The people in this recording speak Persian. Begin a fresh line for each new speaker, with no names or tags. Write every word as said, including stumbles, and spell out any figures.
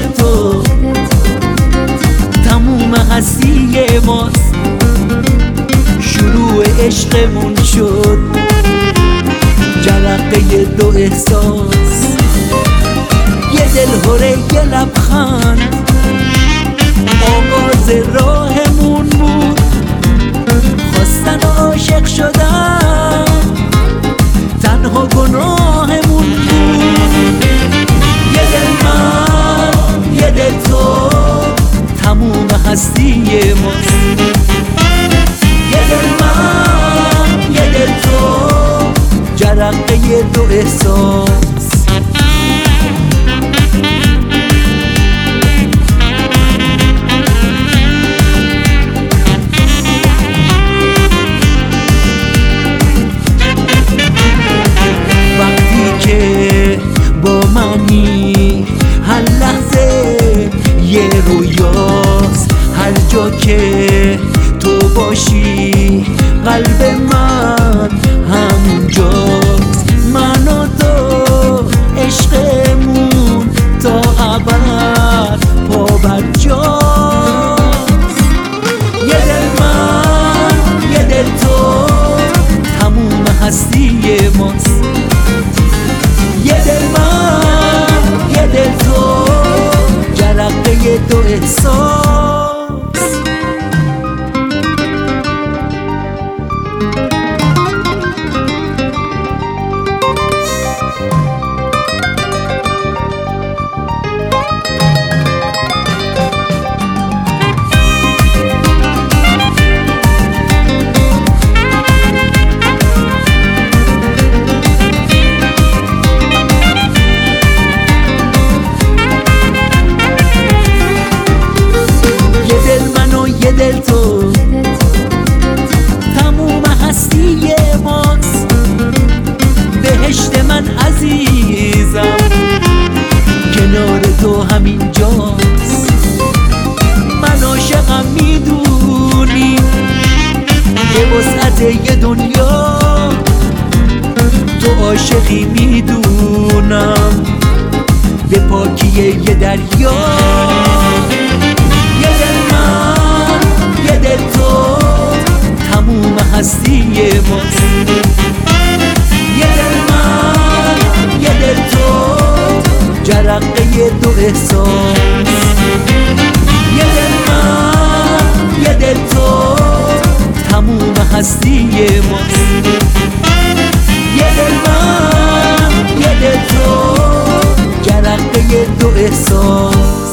دل تو تموم هستی ماست. شروع عشقمون شد جرقه دو احساس، یه دل هره یه لبخند آغاز راهمون بود. خواستن و عاشق شدن تنها گناهمون بود. یه دل من یه دل تو تموم هستی ماست. یه دل من یه دل تو جرقه دو احساس. هر لحظه یه رویاست، هر جا که تو باشی قلب من همونجاست. من و تو عشقمون تا ابد پابرجاست. یه دل من یه دل تو تموم هستی ماست. یه دل من یه دل تو جرقه دو احساس. دل تو تموم هستی ماست. بهشت من عزیزم کنار تو همینجاست. من عاشقم میدونی به وسعت یه دنیا، تو عاشقی میدونم به پاکی یه دریا. یه دل تو تموم هستی ماست. یه دل من یه دل تو جرقه دو احساس. یه دل من یه دل تو تموم هستی ماست. یه دل من یه دل تو جرقه دو احساس.